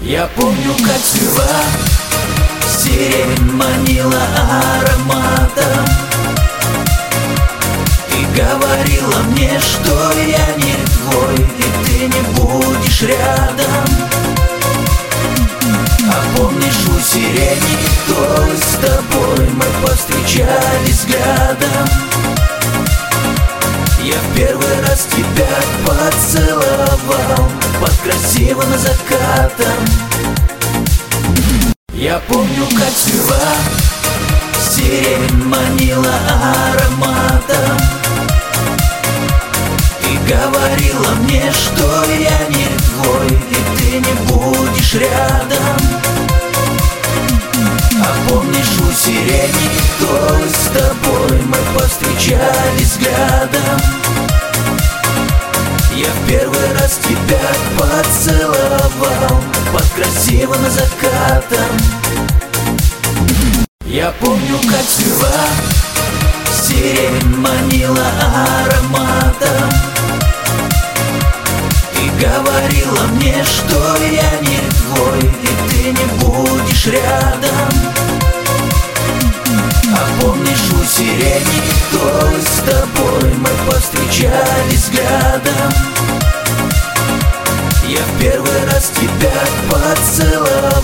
Я помню, как сперва сирень манила ароматом. Ты говорила мне, что я не твой, и ты не будешь рядом. А помнишь, у сирени той с тобой мы повстречались взглядом. Я в первый раз тебя поцеловал под красивым закатом. Я помню, как сперва сирень манила ароматом. Ты говорила мне, что я не твой, и ты не будешь рядом. А помнишь, у сирени той с тобой мы повстречались взглядом. Я в первый раз тебя поцеловал под красивым закатом. Я помню, как сперва сирень манила ароматом. Ты говорила мне, что я не твой, и ты не будешь рядом. А помнишь, у сирени той с тобой мы повстречались взглядом. Я в первый раз тебя поцеловал